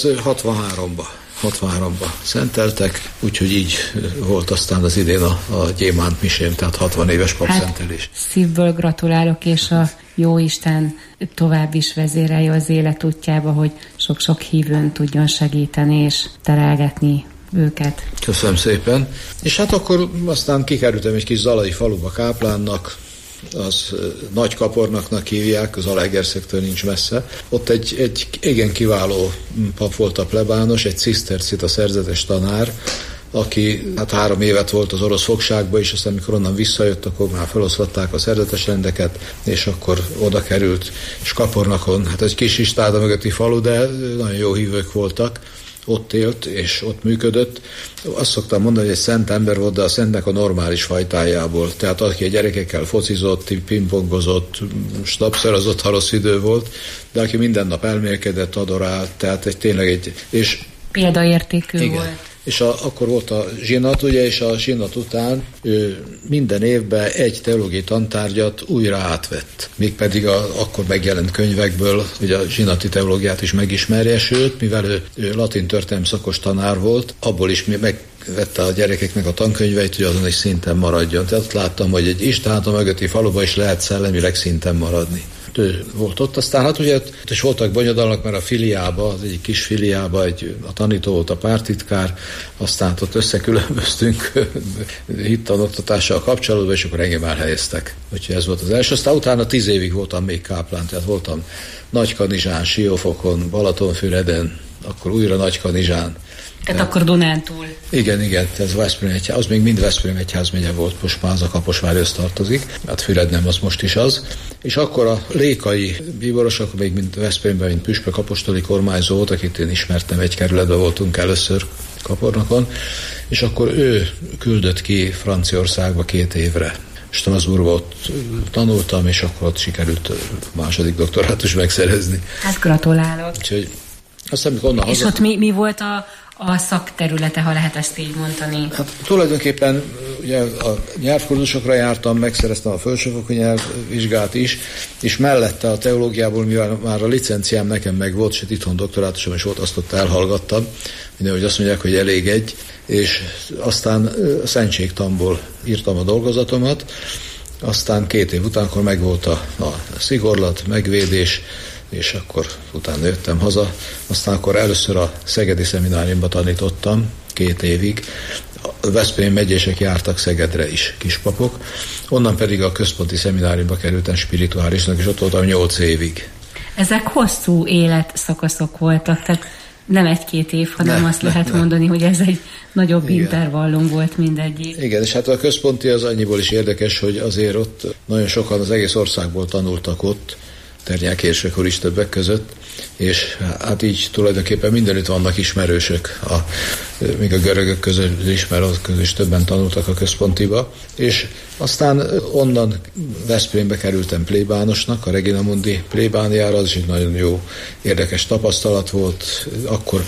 63-ba szenteltek, úgyhogy így volt aztán az idén a gyémánt misém, tehát 60 éves papszentelés. Szívből gratulálok, és a Jóisten tovább is vezérelje az élet útjába, hogy sok-sok hívőn tudjon segíteni és terelgetni őket. Köszönöm szépen. És hát akkor aztán kikerültem egy kis zalai faluba káplánnak, az Nagykapornaknak hívják, az Zalaegerszektől nincs messze. Ott egy igen kiváló pap volt a plebános, egy cisztercita szerzetes tanár, aki hát 3 évet volt az orosz fogságban, és aztán amikor onnan visszajött, akkor már feloszlatták a szerzetes rendeket, és akkor oda került, és Kapornakon, hát egy kis Istáda mögötti falu, de nagyon jó hívők voltak, ott élt, és ott működött. Azt szoktam mondani, hogy egy szent ember volt, de a szentnek a normális fajtájából. Tehát aki a gyerekekkel focizott, pingpongozott, snapszerozott, ha rossz idő volt, de aki minden nap elmélkedett, adorált, tehát tényleg egy... És példaértékű volt. És akkor volt a zsinat, ugye, és a zsinat után ő minden évben egy teológiai tantárgyat újra átvett. Mégpedig akkor megjelent könyvekből, hogy a zsinati teológiát is megismerje, sőt, mivel ő latin történelem szakos tanár volt, abból is megvette a gyerekeknek a tankönyveit, hogy azon is szinten maradjon. Tehát láttam, hogy egy Istáda mögötti faluban is lehet szellemileg szinten maradni. Ő volt ott, aztán hát ugye ott is voltak bonyodalmak, mert a filiába, az egyik kis filiába a tanító volt a pártitkár, aztán ott összekülönböztünk hittanoktatással kapcsolatban, és akkor engem elhelyeztek. Úgyhogy ez volt az első. Aztán utána 10 évig voltam még káplán, tehát voltam Nagykanizsán, Siófokon, Balatonfüreden, akkor újra Nagykanizsán. Tehát akkor Dunántúl. Igen, ez Veszprém egyház, az még mind Veszprém egyházmegye volt, most már az a Kaposvárhoz tartozik, hát Füred nem, az most is az. És akkor a lékai bíboros, akkor még mind Veszprémben, mint püspök apostoli kormányzó volt, akit én ismertem, egy kerületben voltunk először Kapornakon, és akkor ő küldött ki Franciaországba 2 évre. Strasbourgba ott tanultam, és akkor ott sikerült második doktorátus megszerezni. Hát gratulálok. Úgyhogy aztán, onnan és ott mi volt a szakterülete, ha lehet ezt így mondani? Hát tulajdonképpen ugye a nyelvkurzusokra jártam, megszereztem a felsőfokú nyelvvizsgát is, és mellette a teológiából, mivel már a licenciám nekem meg volt, sőt itthon doktorátusom is volt, azt ott elhallgattam, mindenhogy azt mondják, hogy elég egy, és aztán a szentségtanból írtam a dolgozatomat, aztán 2 év után, akkor megvolt a szigorlat, megvédés, és akkor utána jöttem haza. Aztán akkor először a Szegedi Szemináriumban tanítottam 2 évig. A Veszprém megyések jártak Szegedre is, kispapok. Onnan pedig a központi szemináriumba kerültem spirituálisnak, és ott voltam 8 évig. Ezek hosszú életszakaszok voltak, tehát nem 1-2 év, hanem azt lehet mondani, hogy ez egy nagyobb intervallum volt mindegyik. Igen, és hát a központi az annyiból is érdekes, hogy azért ott nagyon sokan az egész országból tanultak ott, Ternyák Érsek is többek között, és hát így tulajdonképpen mindenütt vannak ismerősök, még a görögök közül is, mert azok közül is többen tanultak a központiba, és aztán onnan Veszprémbe kerültem plébánosnak, a Regina Mundi plébániára, az is egy nagyon jó, érdekes tapasztalat volt, akkor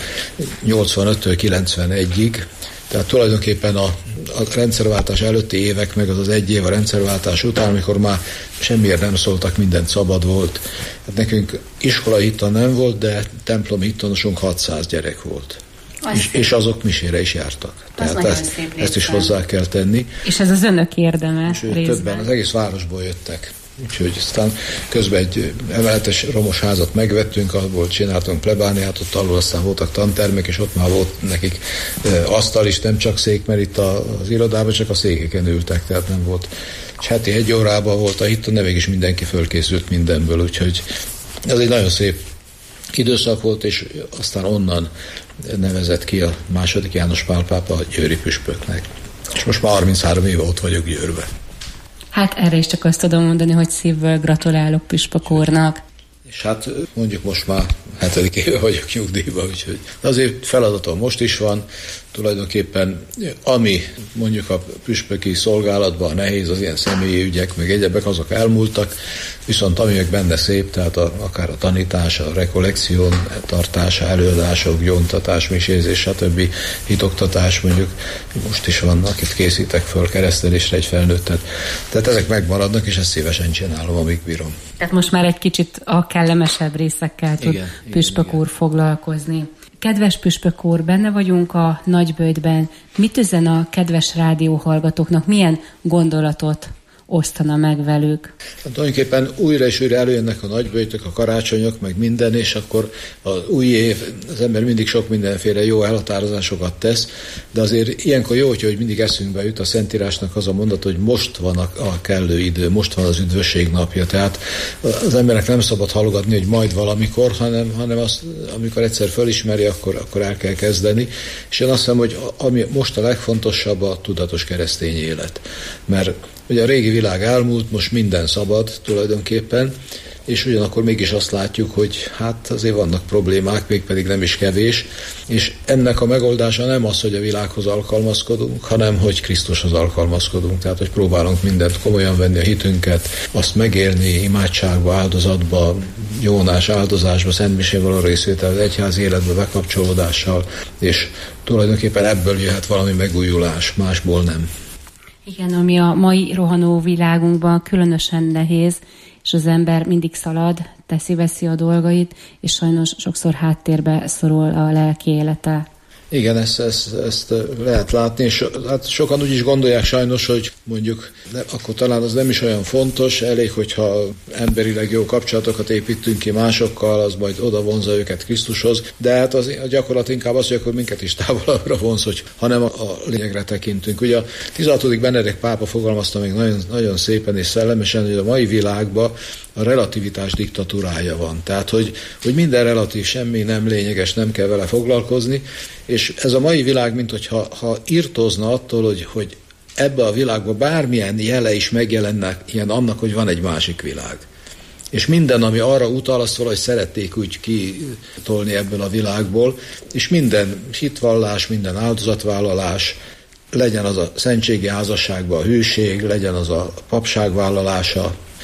85-től 91-ig, tehát tulajdonképpen a rendszerváltás előtti évek, meg az 1 év a rendszerváltás után, amikor már semmiért nem szóltak, mindent szabad volt. Hát nekünk iskolai hittan nem volt, de templomi hittanosunk 600 gyerek volt. És azok misére is jártak. Tehát ezt is hozzá kell tenni. És ez az önök érdeme részben. Többen az egész városból jöttek. Úgyhogy aztán közben egy emeletes romos házat megvettünk, abból csináltunk plebániát, ott alul aztán voltak tantermek, és ott már volt nekik asztal is, nem csak szék, mert itt az irodában csak a székeken ültek, tehát nem volt. És heti 1 órában volt a hittan, de mégis mindenki fölkészült mindenből, úgyhogy ez egy nagyon szép időszak volt, és aztán onnan nevezett ki a II. János Pál pápa a győri püspöknek. És most már 33 éve ott vagyok Győrben. Hát erre is csak azt tudom mondani, hogy szívből gratulálok püspök úrnak. És hát mondjuk most már 7. éve vagyok nyugdíjban, úgyhogy azért feladatom most is van. Tulajdonképpen ami mondjuk a püspöki szolgálatban nehéz, az ilyen személyi ügyek, meg egyebek, azok elmúltak, viszont ami meg benne szép, tehát akár a tanítás, a rekollekción tartása, előadások, gyóntatás, misézés, stb. Hitoktatás, mondjuk most is van, akit készítek föl keresztelésre egy felnőttet. Tehát ezek megmaradnak, és ezt szívesen csinálom, amíg bírom. Tehát most már egy kicsit a kellemesebb részekkel tud püspök úr foglalkozni. Kedves püspök úr, benne vagyunk a Nagyböjtben. Mit üzen a kedves rádióhallgatóknak? Milyen gondolatot osztana meg velük? Hát tulajdonképpen újra és újra előjönnek a nagyböjtök, a karácsonyok, meg minden, és akkor az új év, az ember mindig sok mindenféle jó elhatározásokat tesz, de azért ilyenkor jó, hogy mindig eszünkbe jut a Szentírásnak az a mondat, hogy most van a kellő idő, most van az üdvösség napja. Tehát az emberek nem szabad halogatni, hogy majd valamikor, hanem azt, amikor egyszer fölismeri, akkor el kell kezdeni. És én azt hiszem, hogy ami most a legfontosabb, a tudatos keresztény élet. Mert ugye a régi világ elmúlt, most minden szabad tulajdonképpen, és ugyanakkor mégis azt látjuk, hogy hát azért vannak problémák, mégpedig nem is kevés, és ennek a megoldása nem az, hogy a világhoz alkalmazkodunk, hanem hogy Krisztushoz alkalmazkodunk, tehát hogy próbálunk mindent komolyan venni, a hitünket, azt megélni imádságba, áldozatba, jónás áldozásba, szentmisén való részvétel, az egyházi életbe bekapcsolódással, és tulajdonképpen ebből jöhet valami megújulás, másból nem. Igen, ami a mai rohanó világunkban különösen nehéz, és az ember mindig szalad, teszi-veszi a dolgait, és sajnos sokszor háttérbe szorul a lelki élete. Igen, ezt lehet látni, és hát sokan úgy is gondolják sajnos, hogy mondjuk akkor talán az nem is olyan fontos, elég, hogyha emberileg jó kapcsolatokat építünk ki másokkal, az majd oda vonza őket Krisztushoz, de hát az, a gyakorlat inkább az, hogy akkor minket is távolabbra vonz, hanem a lényegre tekintünk. Ugye a 16. Benedek pápa fogalmazta még nagyon, nagyon szépen és szellemesen, hogy a mai világban a relativitás diktatúrája van. Tehát, hogy minden relatív, semmi nem lényeges, nem kell vele foglalkozni, és ez a mai világ, mint hogyha irtózna attól, hogy ebbe a világban bármilyen jele is megjelennek ilyen annak, hogy van egy másik világ. És minden, ami arra utal, azt valahogy szerették úgy kitolni ebből a világból, és minden hitvallás, minden áldozatvállalás, legyen az a szentségi házasságban a hűség, legyen az a papság vállalása,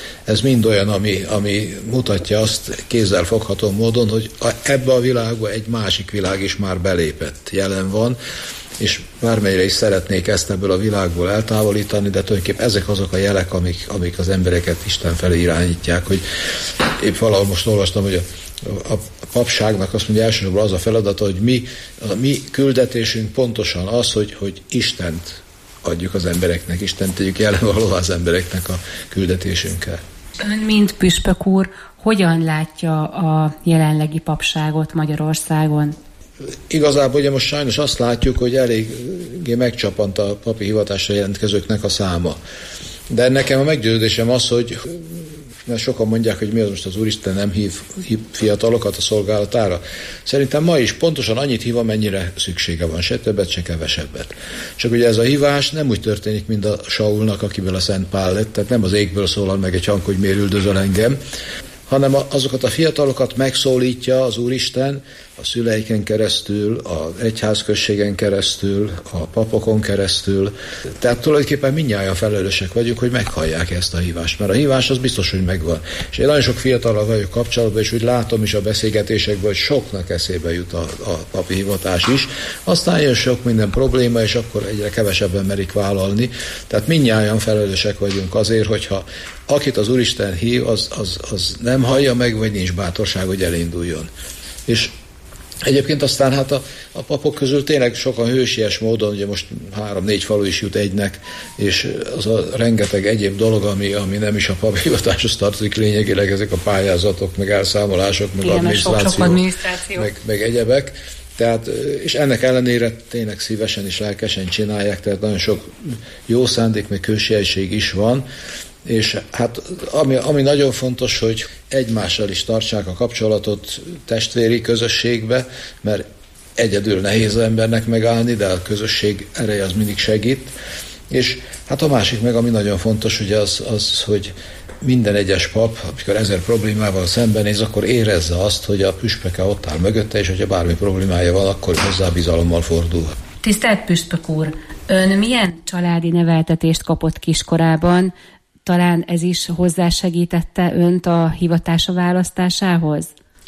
Ez mind olyan, ami mutatja azt kézzelfogható módon, hogy ebbe a világba egy másik világ is már belépett, jelen van, és bármennyire is szeretnék ezt ebből a világból eltávolítani, de tulajdonképpen ezek azok a jelek, amik az embereket Isten felé irányítják, hogy épp valahol most olvastam, hogy a papságnak azt mondja, elsősorban az a feladata, hogy a mi küldetésünk pontosan az, hogy Istent adjuk az embereknek, Istent tegyük jelen valóban az embereknek a küldetésünkkel. Ön, mint püspök úr, hogyan látja a jelenlegi papságot Magyarországon? Igazából ugye most sajnos azt látjuk, hogy eléggé megcsapant a papi hivatásra jelentkezőknek a száma. De nekem a meggyőződésem az, hogy mert sokan mondják, hogy mi az most az Úristen nem hív fiatalokat a szolgálatára. Szerintem ma is pontosan annyit hív, amennyire szüksége van, se többet, se kevesebbet. Csak ugye ez a hívás nem úgy történik, mint a Saulnak, akiből a Szent Pál lett, tehát nem az égből szólal meg egy hang, hogy miért üldözöl engem, hanem azokat a fiatalokat megszólítja az Úristen a szüleiken keresztül, az egyházközségen keresztül, a papokon keresztül. Tehát tulajdonképpen mindnyájan felelősek vagyunk, hogy meghallják ezt a hívást, mert a hívás az biztos, hogy megvan. És én nagyon sok fiatallal vagyok kapcsolatban, és úgy látom is a beszélgetésekben, hogy soknak eszébe jut a papi hivatás is. Aztán jön sok minden probléma, és akkor egyre kevesebben merik vállalni. Tehát mindnyájan felelősek vagyunk azért, hogyha akit az Úristen hív, az nem hallja meg, vagy nincs bátorság, hogy elinduljon. És egyébként aztán hát a papok közül tényleg sokan hősies módon, ugye most 3-4 falu is jut egynek, és az a rengeteg egyéb dolog, ami nem is a papi hivatáshoz tartozik lényegileg, ezek a pályázatok, meg elszámolások, meg adminisztráció, meg egyebek. Tehát, és ennek ellenére tényleg szívesen és lelkesen csinálják, tehát nagyon sok jó szándék, meg hősiesség is van, és hát ami nagyon fontos, hogy egymással is tartsák a kapcsolatot testvéri közösségbe, mert egyedül nehéz az embernek megállni, de a közösség ereje az mindig segít. És hát a másik meg, ami nagyon fontos, ugye az, hogy minden egyes pap, amikor 1000 problémával szembenéz, akkor érezze azt, hogy a püspöke ott áll mögötte, és hogyha bármi problémája van, akkor hozzá bizalommal fordul. Tisztelt püspök úr, ön milyen családi neveltetést kapott kiskorában? Talán ez is hozzásegítette önt a hivatása választásához?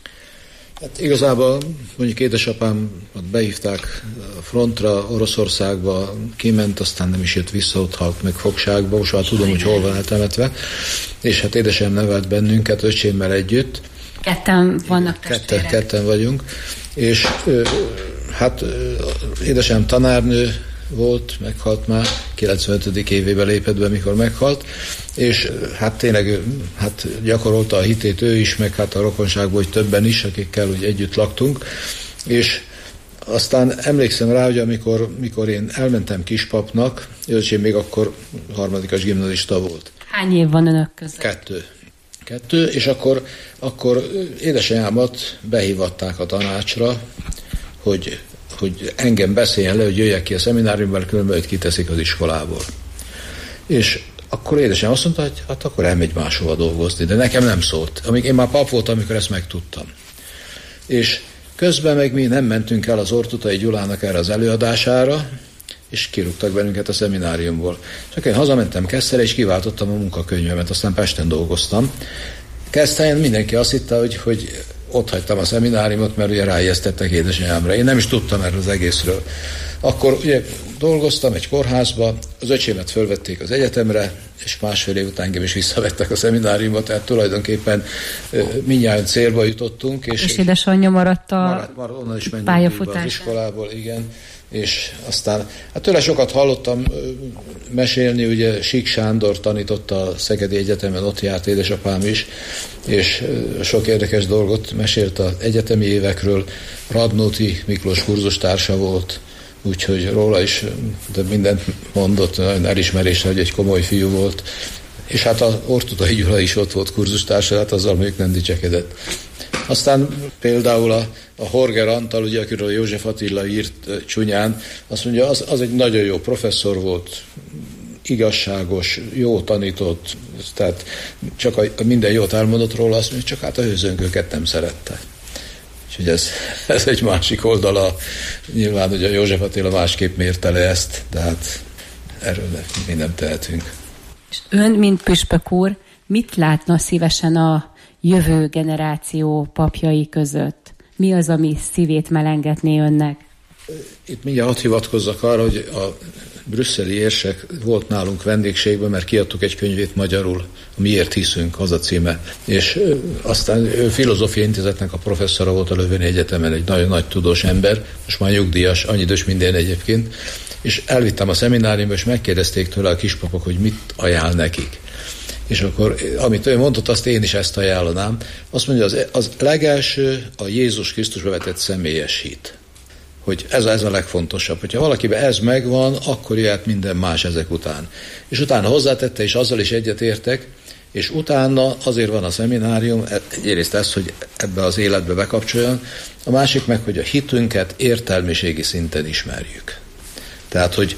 Hát igazából mondjuk édesapám behívták a frontra, Oroszországba, kiment, aztán nem is jött vissza, ott halt meg fogságba, most már tudom, hogy hol van eltemetve, és hát édesem nevelt bennünket, öcsémmel együtt. Ketten vannak testvérek. Ketten vagyunk, és hát édesem tanárnő volt, meghalt már, 95. évében lépett be, mikor meghalt, és hát tényleg gyakorolta a hitét ő is, meg hát a rokonságból, hogy többen is, akikkel úgy együtt laktunk, és aztán emlékszem rá, hogy amikor én elmentem kispapnak, öcsém még akkor 3. gimnazista volt. Hány év van önök között? 2, és akkor édesanyámat behívatták a tanácsra, hogy engem beszéljen le, hogy jöjjek ki a szemináriumban, különben őt kiteszik az iskolából. És akkor édesem azt mondta, hogy hát akkor elmegy máshova dolgozni, de nekem nem szólt. Én már pap voltam, amikor ezt megtudtam. És közben meg mi nem mentünk el az Ortutai Gyulának erre az előadására, és kirúgtak bennünket a szemináriumból. Csak én hazamentem Keszthelyre, és kiváltottam a munkakönyvemet, aztán Pesten dolgoztam. Keszthelyen mindenki azt hitte, hogy ott hagytam a szemináriumot, mert ugye ráijesztettek édesanyámra. Én nem is tudtam erről az egészről. Akkor ugye dolgoztam egy kórházba, az öcsémet fölvették az egyetemre, és 1,5 év után engem is visszavettek a szemináriumba, tehát tulajdonképpen mindjárt célba jutottunk. És édesanyja maradt onnan is pályafutásán. Az iskolából, igen. És aztán, hát tőle sokat hallottam mesélni, ugye Sík Sándor tanította a Szegedi Egyetemen, ott járt édesapám is, és sok érdekes dolgot mesélt az egyetemi évekről. Radnóti Miklós kurzustársa volt, úgyhogy róla is de mindent mondott, nagyon elismerésre, hogy egy komoly fiú volt. És hát a Ortutai Gyula is ott volt kurzustársa, hát azzal még nem dicsekedett. Aztán például a Horger Antal, ugye, akiről József Attila írt csúnyán, azt mondja, az egy nagyon jó professzor volt, igazságos, jó tanított, tehát csak minden jót elmondott róla, azt mondja, csak hát a hőzöngőket nem szerette. Úgyhogy ez egy másik oldala. Nyilván, hogy a József Attila másképp mérte le ezt, de hát erről mi nem tehetünk. És ön, mint püspök úr, Mit látna szívesen a jövő generáció papjai között? Mi az, ami szívét melengetné önnek? Itt mindjárt hadd hivatkozzak arra, hogy a brüsszeli érsek volt nálunk vendégségben, mert kiadtuk egy könyvét magyarul, a Miért hiszünk, az a címe. És aztán ő filozófiai intézetnek a professzora volt a Löveni Egyetemen, egy nagyon nagy tudós ember, most már nyugdíjas, annyi idős minden egyébként, és elvittem a szemináriumba, és megkérdezték tőle a kispapok, hogy mit ajánl nekik. És akkor, amit ő mondott, azt én is ezt ajánlanám. Azt mondja, az legelső a Jézus Krisztusba vetett személyes hit. Hogy ez a legfontosabb. Hogyha valakiben ez megvan, akkor jöhet minden más ezek után. És utána hozzátette, és azzal is egyetértek, és utána azért van a szeminárium, egyrészt ez, hogy ebbe az életbe bekapcsoljon, a másik meg, hogy a hitünket értelmiségi szinten ismerjük. Tehát, hogy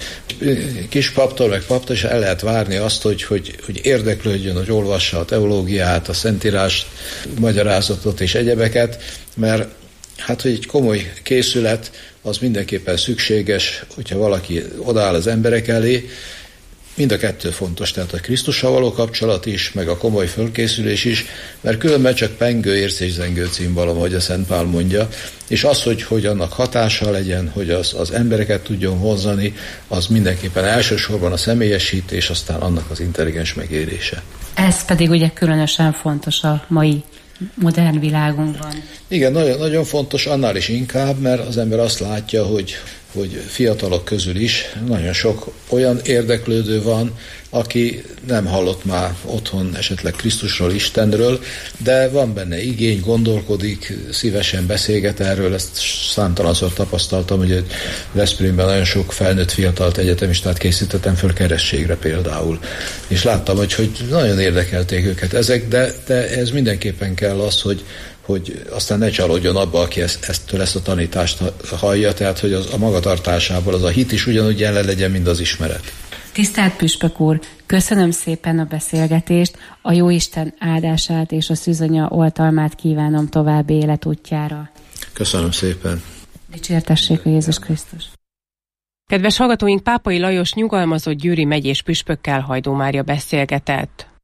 kis paptól, meg paptól is el lehet várni azt, hogy érdeklődjön, hogy olvassa a teológiát, a Szentírást, magyarázatot és egyebeket, mert hát, hogy egy komoly készület, az mindenképpen szükséges, hogyha valaki odaáll az emberek elé. Mind a kettő fontos, tehát a Krisztussal való kapcsolat is, meg a komoly fölkészülés is, mert különben csak pengő, ércészengő címbalom, ahogy a Szent Pál mondja, és az, hogy annak hatása legyen, hogy az embereket tudjon hozzani, az mindenképpen elsősorban a személyesítés, aztán annak az intelligens megérése. Ez pedig ugye különösen fontos a mai modern világunkban. Igen, nagyon, nagyon fontos, annál is inkább, mert az ember azt látja, hogy fiatalok közül is nagyon sok olyan érdeklődő van, aki nem hallott már otthon esetleg Krisztusról, Istenről, de van benne igény, gondolkodik, szívesen beszélget erről, ezt számtalanszor tapasztaltam, hogy Veszprémben nagyon sok felnőtt fiatalt egyetemistát készítettem föl kerességre például. És láttam, hogy nagyon érdekelték őket ezek, de ez mindenképpen kell az, hogy aztán ne csalódjon abba, aki ezt a tanítást hallja, tehát hogy a magatartásából az a hit is ugyanúgy jelen legyen, mint az ismeret. Tisztelt Püspök úr, köszönöm szépen a beszélgetést, a Jóisten áldását és a Szűzanya oltalmát kívánom további életútjára. Köszönöm szépen. Dicsértessék a Jézus Krisztus. Kedves hallgatóink, Pápai Lajos nyugalmazott győri megyés püspökkel Hajdú Mária beszélgetett.